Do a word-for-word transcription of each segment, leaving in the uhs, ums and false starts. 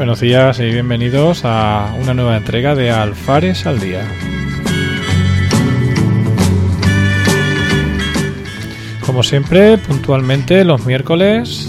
Buenos días y bienvenidos a una nueva entrega de Alfares al Día. Como siempre, puntualmente los miércoles,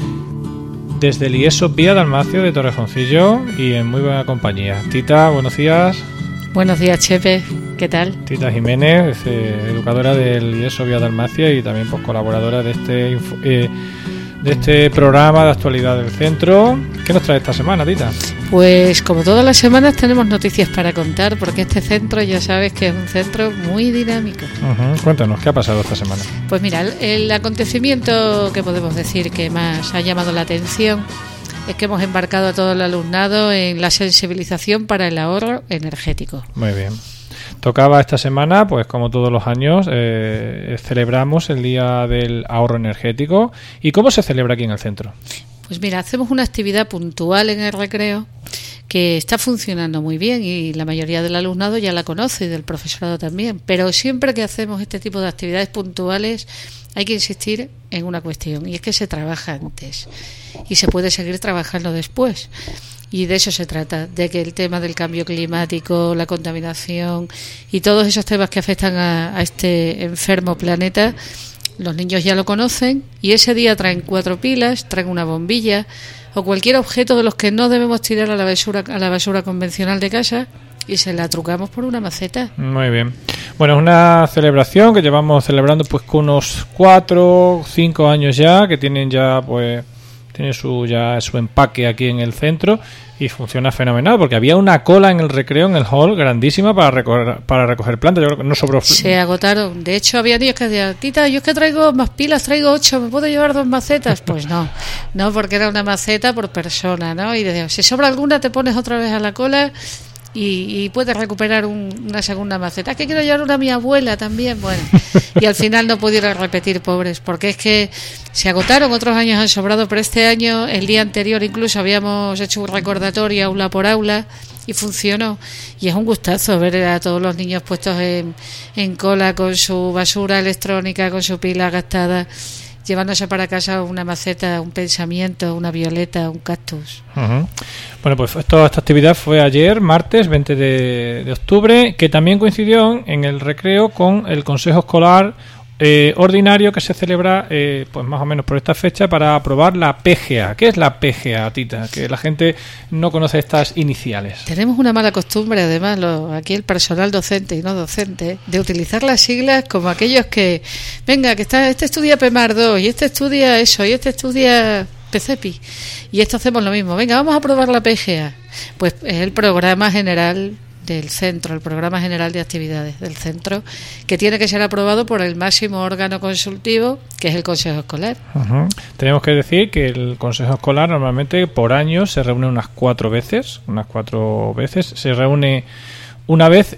desde el I E S O Vía Dalmacio de Torrejoncillo y en muy buena compañía. Tita, buenos días. Buenos días, Chepe. ¿Qué tal? Tita Jiménez, eh, educadora del I E S O Vía Dalmacia y también pues, colaboradora de este eh, de este programa de actualidad del centro. ¿Qué nos trae esta semana, Tita? Pues como todas las semanas tenemos noticias para contar, porque este centro ya sabes que es un centro muy dinámico. Uh-huh. Cuéntanos, ¿qué ha pasado esta semana? Pues mira, el, el acontecimiento que podemos decir que más ha llamado la atención es que hemos embarcado a todo el alumnado en la sensibilización para el ahorro energético. Muy bien. Tocaba esta semana, pues como todos los años, eh, celebramos el Día del Ahorro Energético. ¿Y cómo se celebra aquí en el centro? Pues mira, hacemos una actividad puntual en el recreo que está funcionando muy bien y la mayoría del alumnado ya la conoce y del profesorado también. Pero siempre que hacemos este tipo de actividades puntuales hay que insistir en una cuestión, y es que se trabaja antes y se puede seguir trabajando después. Y de eso se trata, de que el tema del cambio climático, la contaminación y todos esos temas que afectan a, a este enfermo planeta, los niños ya lo conocen y ese día traen cuatro pilas, traen una bombilla o cualquier objeto de los que no debemos tirar a la basura, a la basura convencional de casa, y se la trucamos por una maceta. Muy bien. Bueno, es una celebración que llevamos celebrando pues con unos cuatro, cinco años ya, que tienen ya pues tiene su ya su empaque aquí en el centro y funciona fenomenal, porque había una cola en el recreo, en el hall, grandísima para recoger, para recoger plantas. Yo creo que no sobró. Se agotaron. De hecho, había niños que decían, Tita, yo es que traigo más pilas, traigo ocho, ¿me puedo llevar dos macetas? Pues no, no, porque era una maceta por persona, ¿no? Y decían, si sobra alguna, te pones otra vez a la cola y, y puedes recuperar un, una segunda maceta. Es que quiero llevar una a mi abuela también. Bueno, y al final no pudieron repetir, pobres, porque es que se agotaron. Otros años han sobrado, pero este año, el día anterior incluso habíamos hecho un recordatorio aula por aula y funcionó, y es un gustazo ver a todos los niños puestos en, en cola con su basura electrónica, con su pila gastada, llevándose para casa una maceta, un pensamiento, una violeta, un cactus. Uh-huh. Bueno, pues esto, esta actividad fue ayer, martes veinte de, de octubre, que también coincidió en el recreo con el Consejo Escolar eh, Ordinario que se celebra eh, pues más o menos por esta fecha para aprobar la P G A. ¿Qué es la P G A, Tita? Que la gente no conoce estas iniciales. Tenemos una mala costumbre, además, lo, aquí el personal docente y no docente, de utilizar las siglas como aquellos que, venga, que está, este estudia P M A R dos y este estudia eso y este estudia P C E P I, y esto hacemos lo mismo. Venga, vamos a aprobar la P G A. Pues es el programa general del centro, el programa general de actividades del centro, que tiene que ser aprobado por el máximo órgano consultivo, que es el Consejo Escolar. Uh-huh. Tenemos que decir que el Consejo Escolar normalmente por año se reúne unas cuatro veces, unas cuatro veces, se reúne una vez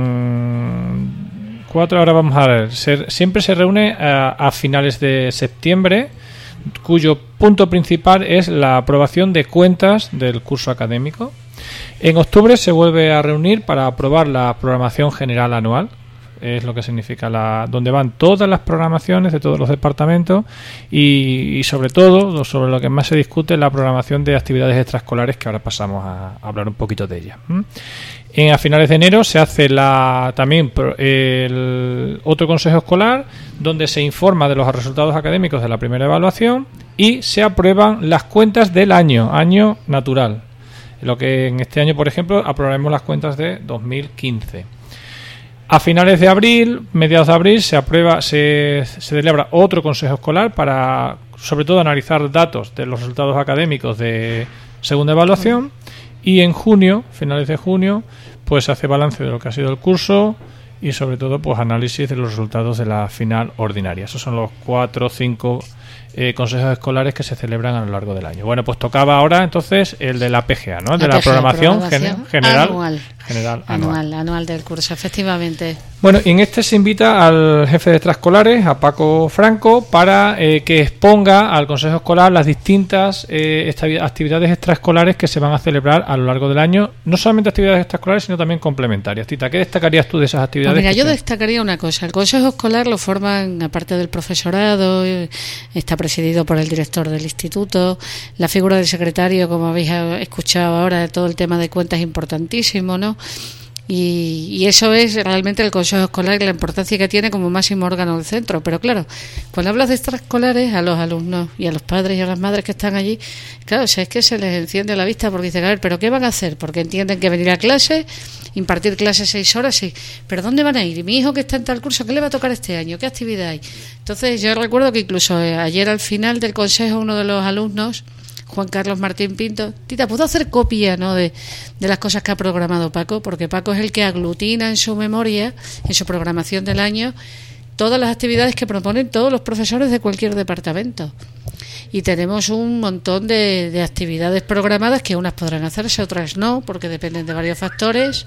en cuatro, ahora vamos a ver, se, siempre se reúne a, a finales de septiembre, cuyo punto principal es la aprobación de cuentas del curso académico. En octubre se vuelve a reunir para aprobar la programación general anual, es lo que significa la donde van todas las programaciones de todos los departamentos y, y sobre todo, sobre lo que más se discute, la programación de actividades extraescolares, que ahora pasamos a, a hablar un poquito de ella. En, a finales de enero se hace la también el otro consejo escolar, donde se informa de los resultados académicos de la primera evaluación y se aprueban las cuentas del año, año natural. Lo que en este año, por ejemplo, aprobaremos las cuentas de dos mil quince. A finales de abril, mediados de abril, se aprueba, se, se celebra otro consejo escolar para, sobre todo, analizar datos de los resultados académicos de segunda evaluación. Y en junio, finales de junio, pues se hace balance de lo que ha sido el curso y, sobre todo, pues análisis de los resultados de la final ordinaria. Esos son los cuatro o cinco Eh, consejos escolares que se celebran a lo largo del año. Bueno, pues tocaba ahora entonces el de la P G A, ¿no? El de la, la programación, programación gen- general anual. general anual. Anual, anual del curso, efectivamente. Bueno, y en este se invita al jefe de extraescolares, a Paco Franco, para eh, que exponga al Consejo Escolar las distintas eh, actividades extraescolares que se van a celebrar a lo largo del año. No solamente actividades extraescolares, sino también complementarias. Tita, ¿qué destacarías tú de esas actividades? Pues mira, yo te... destacaría una cosa. El Consejo Escolar lo forman, aparte del profesorado, está presidido por el director del instituto, la figura del secretario, como habéis escuchado ahora, todo el tema de cuentas es importantísimo, ¿no? Y, y eso es realmente el Consejo Escolar y la importancia que tiene como máximo órgano del centro. Pero claro, cuando hablas de extraescolares, a los alumnos y a los padres y a las madres que están allí, claro, o sea, es que se les enciende la vista porque dicen, a ver, ¿pero qué van a hacer? Porque entienden que venir a clase, impartir clases seis horas, sí, pero ¿dónde van a ir? ¿Y mi hijo que está en tal curso, qué le va a tocar este año? ¿Qué actividad hay? Entonces yo recuerdo que incluso ayer al final del consejo uno de los alumnos, Juan Carlos Martín Pinto, Tita, ¿puedo hacer copia, ¿no?, de, de las cosas que ha programado Paco? Porque Paco es el que aglutina en su memoria, en su programación del año, todas las actividades que proponen todos los profesores de cualquier departamento. Y tenemos un montón de, de actividades programadas que unas podrán hacerse, otras no, porque dependen de varios factores.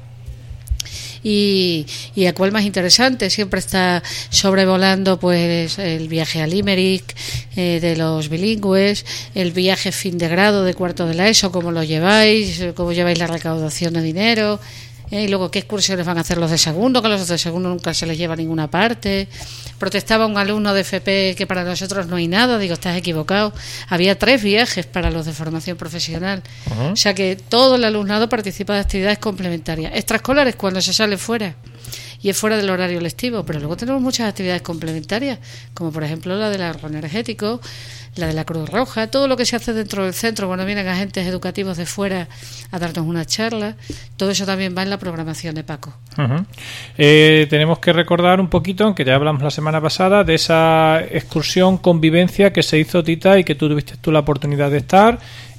Y, y a cuál más interesante, siempre está sobrevolando pues el viaje a Limerick eh, de los bilingües, el viaje fin de grado de cuarto de la ESO, cómo lo lleváis, cómo lleváis la recaudación de dinero, eh, y luego qué excursiones van a hacer los de segundo, que los de segundo nunca se les lleva a ninguna parte. Protestaba un alumno de F P que para nosotros no hay nada, digo, estás equivocado, había tres viajes para los de formación profesional. Uh-huh. O sea que todo el alumnado participa de actividades complementarias, extraescolares cuando se sale fuera y es fuera del horario lectivo, pero luego tenemos muchas actividades complementarias, como por ejemplo la del ahorro energético, la de la Cruz Roja, todo lo que se hace dentro del centro cuando vienen agentes educativos de fuera a darnos una charla, todo eso también va en la programación de Paco. Uh-huh. Eh, tenemos que recordar un poquito, aunque ya hablamos la semana pasada, de esa excursión convivencia que se hizo, Tita, y que tú tuviste tú la oportunidad de estar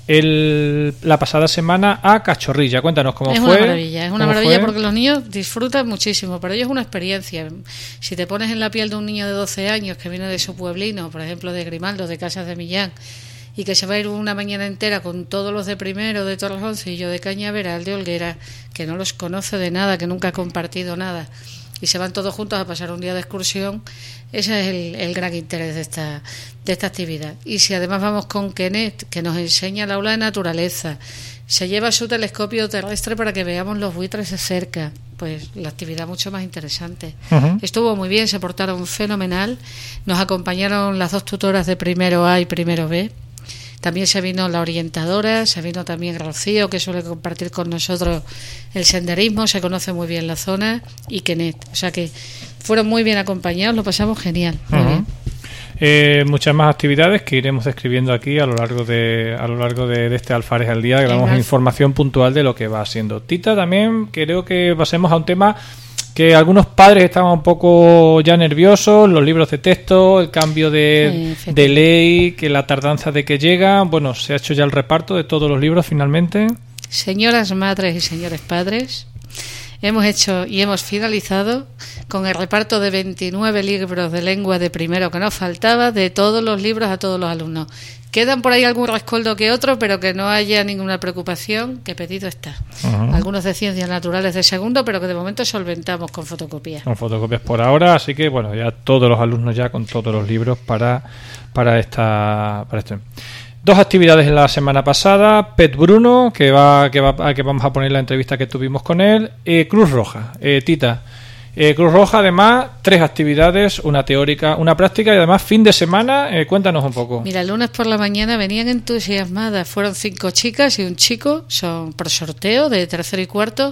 el, la pasada semana a Cachorrilla. Cuéntanos cómo es fue. Es una maravilla, es una maravilla fue? Porque los niños disfrutan muchísimo, pero ellos es una experiencia. Si te pones en la piel de un niño de doce años que viene de su pueblino, por ejemplo de Grimaldo, de Casas de Millán, y que se va a ir una mañana entera con todos los de primero, de Torres Once, y yo de Cañaveral, de Olguera, que no los conoce de nada, que nunca ha compartido nada, y se van todos juntos a pasar un día de excursión, ese es el, el gran interés de esta, de esta actividad. Y si además vamos con Kenneth, que nos enseña el aula de naturaleza, se lleva su telescopio terrestre para que veamos los buitres de cerca, pues la actividad mucho más interesante. Uh-huh. Estuvo muy bien, se portaron fenomenal, nos acompañaron las dos tutoras de primero A y primero B. También se vino la orientadora, se vino también Rocío, que suele compartir con nosotros el senderismo, se conoce muy bien la zona, y Kenneth. O sea que fueron muy bien acompañados, lo pasamos genial. Muy uh-huh. bien. Eh, muchas más actividades que iremos describiendo aquí a lo largo de a lo largo de, de este Alfares al Día, que damos información puntual de lo que va siendo. Tita, también creo que pasemos a un tema que algunos padres estaban un poco ya nerviosos, los libros de texto, el cambio de, de ley, que la tardanza de que llegan. Bueno, se ha hecho ya el reparto de todos los libros finalmente. Señoras madres y señores padres, hemos hecho y hemos finalizado con el reparto de veintinueve libros de lengua de primero que nos faltaba, de todos los libros a todos los alumnos. Quedan por ahí algún rescoldo que otro, pero que no haya ninguna preocupación, que pedido está. Uh-huh. Algunos de ciencias naturales de segundo, pero que de momento solventamos con fotocopias. Con fotocopias por ahora, así que bueno, ya todos los alumnos ya con todos los libros para para esta para esto. Dos actividades en la semana pasada: Pet Bruno, que va que va que vamos a poner la entrevista que tuvimos con él, eh, Cruz Roja, eh, Tita. Eh, Cruz Roja, además, tres actividades, una teórica, una práctica y además fin de semana. Eh, cuéntanos un poco. Mira, el lunes por la mañana venían entusiasmadas, fueron cinco chicas y un chico, son por sorteo de tercero y cuarto,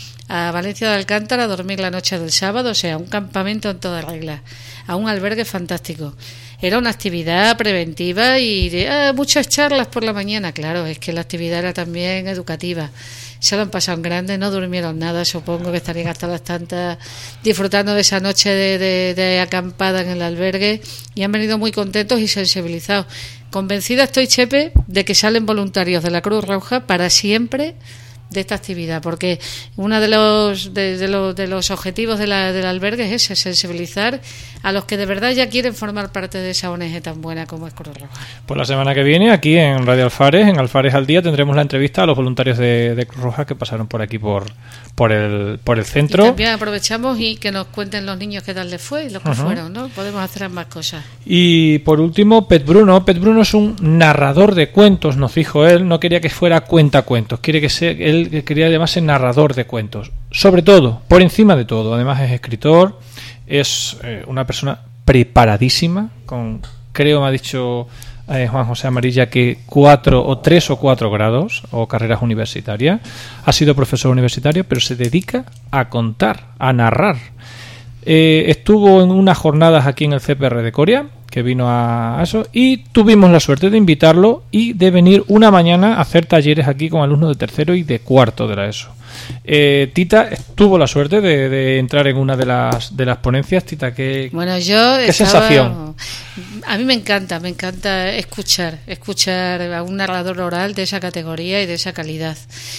a Valencia de Alcántara a dormir la noche del sábado, o sea, un campamento en toda regla, a un albergue fantástico. Era una actividad preventiva y de, ah, muchas charlas por la mañana. Claro, es que la actividad era también educativa. Se lo han pasado en grande, no durmieron nada, supongo que estarían hasta las tantas disfrutando de esa noche de, de, de acampada en el albergue, y han venido muy contentos y sensibilizados. Convencida estoy, Chepe, de que salen voluntarios de la Cruz Roja para siempre de esta actividad, porque uno de los de, de los de los objetivos de la, del albergue es ese, sensibilizar a los que de verdad ya quieren formar parte de esa O N G tan buena como es Cruz Roja. Pues la semana que viene, aquí en Radio Alfares, en Alfares al Día, tendremos la entrevista a los voluntarios de, de Cruz Roja que pasaron por aquí por por el por el centro. Y también aprovechamos y que nos cuenten los niños qué tal les fue y los que uh-huh. fueron, ¿no? Podemos hacer más cosas. Y por último, Pet Bruno. Pet Bruno es un narrador de cuentos, nos dijo él. No quería que fuera cuentacuentos, quiere que sea él que quería llamarse narrador de cuentos. Sobre todo, por encima de todo. Además es escritor, es eh, una persona preparadísima, con creo me ha dicho eh, Juan José Amarilla que cuatro o tres o cuatro grados o carreras universitarias. Ha sido profesor universitario, pero se dedica a contar, a narrar. Eh, estuvo en unas jornadas aquí en el C P R de Coria, que vino a eso, y tuvimos la suerte de invitarlo y de venir una mañana a hacer talleres aquí con alumnos de tercero y de cuarto de la ESO. Eh, Tita tuvo la suerte de, de entrar en una de las de las ponencias. Tita, ¿qué, bueno, yo ¿qué estaba, sensación? A mí me encanta, me encanta escuchar, escuchar a un narrador oral de esa categoría y de esa calidad.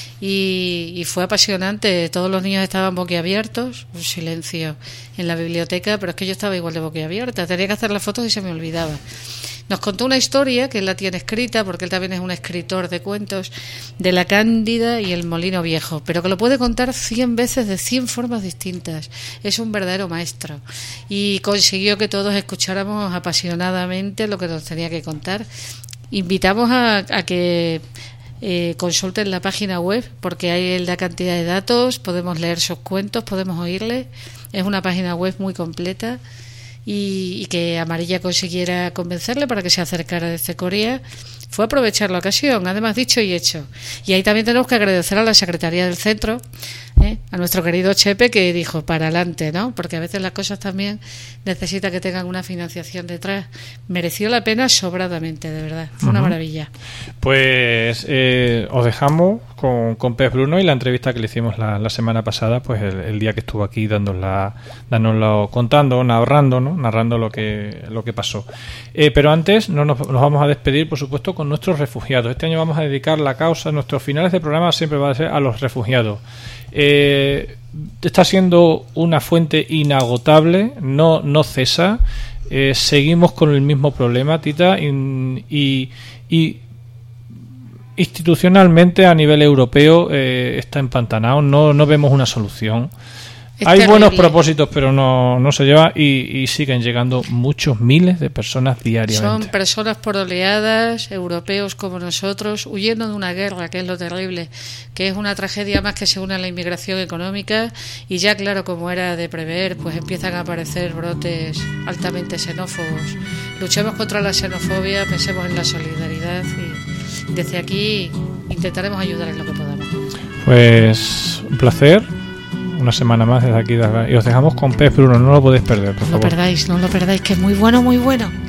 Y, y fue apasionante. Todos los niños estaban boquiabiertos, un silencio en la biblioteca, pero es que yo estaba igual de boquiabierta. Tenía que hacer las fotos y se me olvidaba. Nos contó una historia que él la tiene escrita, porque él también es un escritor de cuentos, de la Cándida y el Molino Viejo, pero que lo puede contar cien veces de cien formas distintas. Es un verdadero maestro y consiguió que todos escucháramos apasionadamente lo que nos tenía que contar. Invitamos a, a que eh, consulten la página web, porque hay la cantidad de datos, podemos leer sus cuentos, podemos oírle. Es una página web muy completa. Y, y que Amarilla consiguiera convencerle para que se acercara desde Corea fue aprovechar la ocasión, además dicho y hecho. Y ahí también tenemos que agradecer a la Secretaría del Centro, ¿eh? a nuestro querido Chepe, que dijo para adelante, ¿no? Porque a veces las cosas también necesitan que tengan una financiación detrás. Mereció la pena sobradamente, de verdad, fue uh-huh. una maravilla. Pues eh, os dejamos con, con Pez Bruno y la entrevista que le hicimos la, la semana pasada, pues el, el día que estuvo aquí dándonosla, dándonoslo, contando, narrando, ¿no? narrando lo que lo que pasó. Eh, pero antes no nos, nos vamos a despedir, por supuesto, con nuestros refugiados. Este año vamos a dedicar la causa, nuestros finales de programa siempre va a ser a los refugiados. Eh, está siendo una fuente inagotable, no, no cesa. Eh, seguimos con el mismo problema, Tita, y, y, y institucionalmente a nivel europeo eh, está empantanado, no, no vemos una solución. Es Hay terrible. Buenos propósitos, pero no, no se lleva y, y siguen llegando muchos miles de personas diariamente. Son personas por oleadas, europeos como nosotros, huyendo de una guerra, que es lo terrible, que es una tragedia más que se une a la inmigración económica y ya, claro, como era de prever, pues empiezan a aparecer brotes altamente xenófobos. Luchemos contra la xenofobia, pensemos en la solidaridad y desde aquí intentaremos ayudar en lo que podamos. Pues un placer. Una semana más desde aquí y os dejamos con Pez Bruno, no lo podéis perder, por favor. No lo perdáis, no lo perdáis, que es muy bueno, muy bueno.